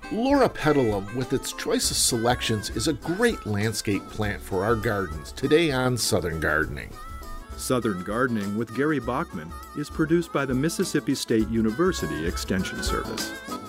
Loropetalum, with its choice of selections, is a great landscape plant for our gardens today on Southern Gardening. Southern Gardening with Gary Bachman is produced by the Mississippi State University Extension Service.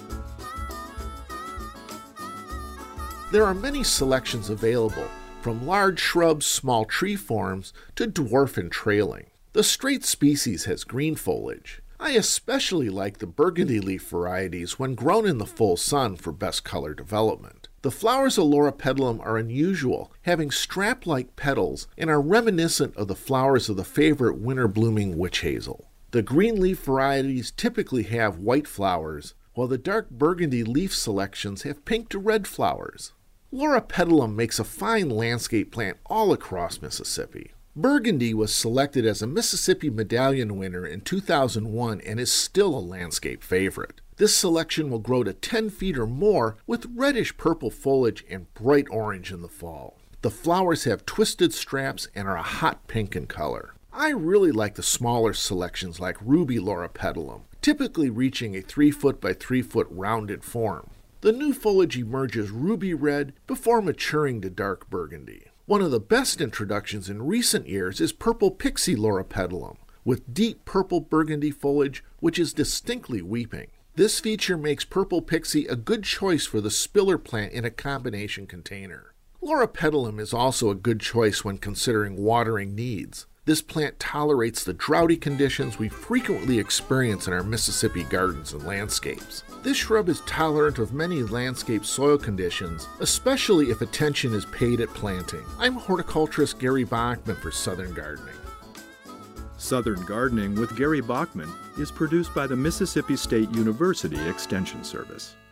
There are many selections available, from large shrubs, small tree forms, to dwarf and trailing. The straight species has green foliage. I especially like the burgundy leaf varieties when grown in the full sun for best color development. The flowers of Loropetalum are unusual, having strap-like petals and are reminiscent of the flowers of the favorite winter-blooming witch hazel. The green leaf varieties typically have white flowers, while the dark burgundy leaf selections have pink to red flowers. Loropetalum makes a fine landscape plant all across Mississippi. Burgundy was selected as a Mississippi Medallion winner in 2001 and is still a landscape favorite. This selection will grow to 10 feet or more with reddish-purple foliage and bright orange in the fall. The flowers have twisted straps and are a hot pink in color. I really like the smaller selections like Ruby Loropetalum, typically reaching a 3 foot by 3 foot rounded form. The new foliage emerges ruby red before maturing to dark burgundy. One of the best introductions in recent years is Purple Pixie Loropetalum, with deep purple burgundy foliage which is distinctly weeping. This feature makes Purple Pixie a good choice for the spiller plant in a combination container. Loropetalum is also a good choice when considering watering needs. This plant tolerates the droughty conditions we frequently experience in our Mississippi gardens and landscapes. This shrub is tolerant of many landscape soil conditions, especially if attention is paid at planting. I'm horticulturist Gary Bachman for Southern Gardening. Southern Gardening with Gary Bachman is produced by the Mississippi State University Extension Service.